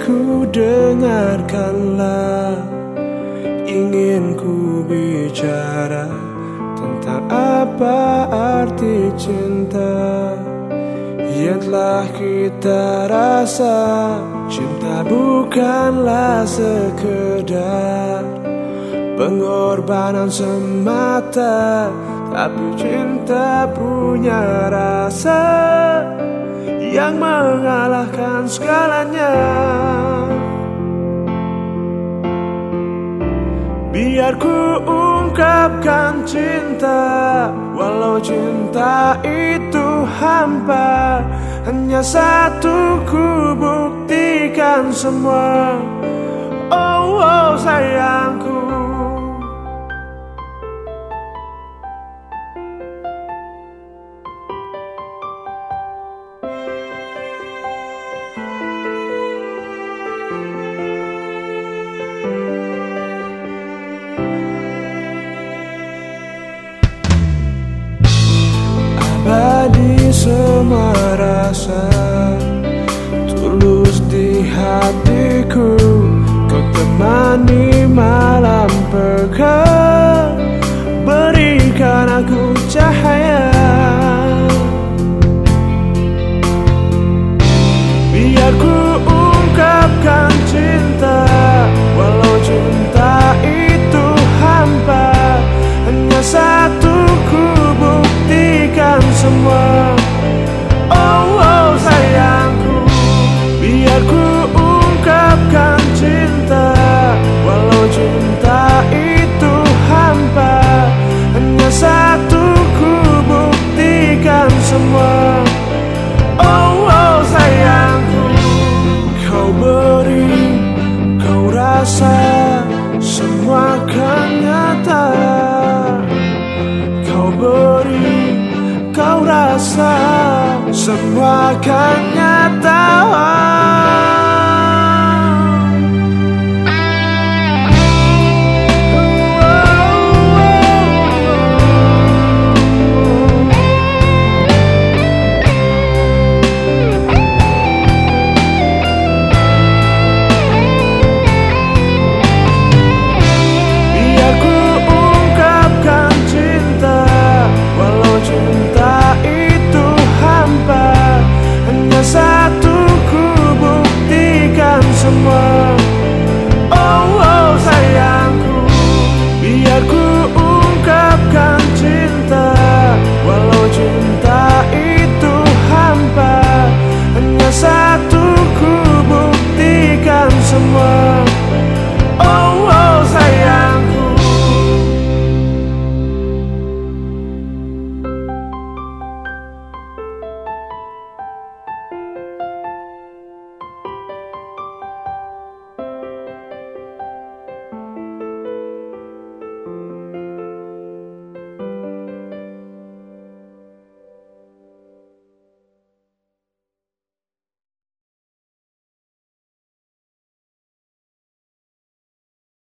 ku dengarkanlah. Ingin ku bicara tentang apa arti cinta yang telah kita rasa. Cinta bukanlah sekedar pengorbanan semata, tapi cinta punya rasa yang mengalahkan segalanya. Biar ku ungkapkan cinta, walau cinta itu hampa. Hanya satu ku buktikan semua. Oh, oh sayangku, abadi semua rasa, tulus di hatiku. Kau temani malam pekat, berikan aku cahaya. Biar ku ungkapkan cinta, walau cinta itu hampa. Hanya satu ku buktikan semua. Oh, oh sayangku, biar ku ungkapkan cinta, walau cinta itu hampa. Hanya satu ku buktikan semua. Oh, oh sayangku, kau beri, kau rasa, semua kan nyata. Kau beri, kau rasa, semua kan nyata.